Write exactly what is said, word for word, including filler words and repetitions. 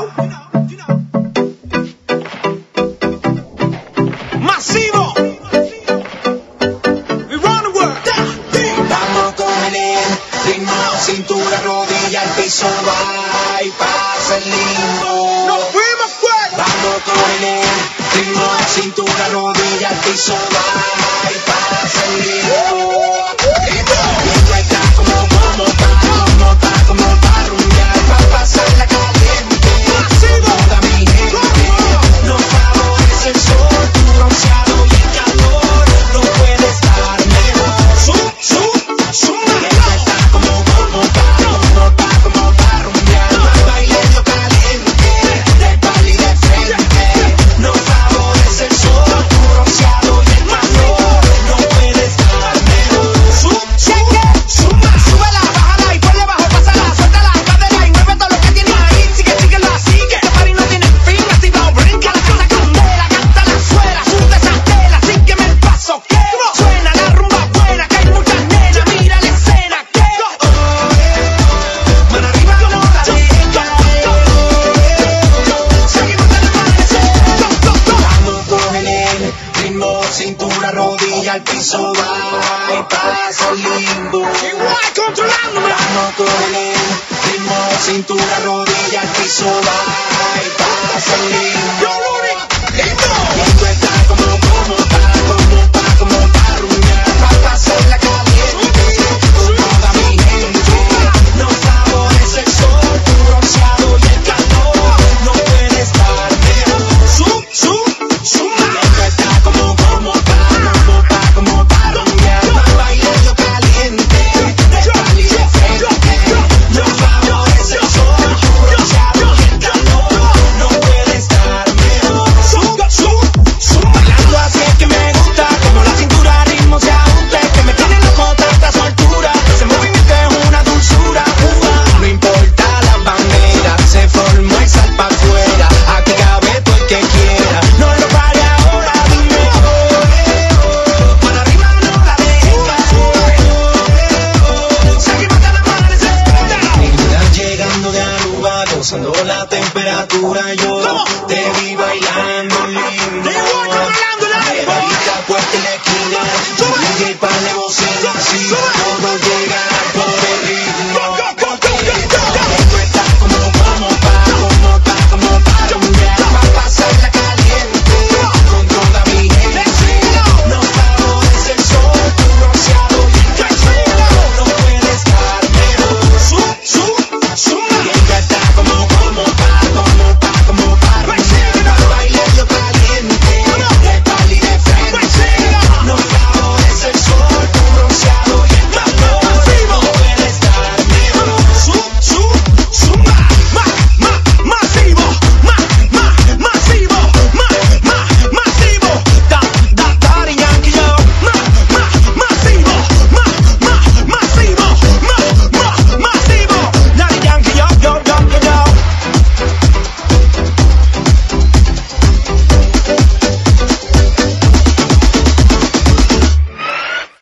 Masivo. We run the world. Vamos con el ritmo, cintura, rodilla, el piso va y pasa el limbo. Nos fuimos fuera. Vamos con el ritmo, cintura, rodilla, el piso va y pasa el limbo. Esto está como, como pa, como pa, como pa rumbear, pa pasarla caliente. Toda mi gente nos favorece el sol, tu bronceado y el calor, no puede estar mejor. Sub, sub, sub. Esto está como, como pa, como pa, como pa rumbear, pa bailar caliente, de pal y de frente. Nos favorece el sol, tu bronceado y el calor, no puede estar mejor. Sub, cheque, suma. Súbela, bájala y ponle bajo, pásala, suéltala, cadera y mueve todo lo que tienes ahí. Sigue, síguelo así, que este party no tiene fin. Activa o brinca, la casa candela, canta la suela, sube esa tela, sígueme el paso, que suena la rumba buena, que hay muchas nenas, mira la escena, que Mano arriba, no la deja. seguimos en el amanecer. Go, go, go. Vamos con el ritmo, cintura, rodilla, al piso va y pasa el limbo. Igual controlándome. Vamos con el ritmo, cintura, rodilla, al piso va y pasa el limbo. Yo, Rudy, lindo. Esto está como, como pa,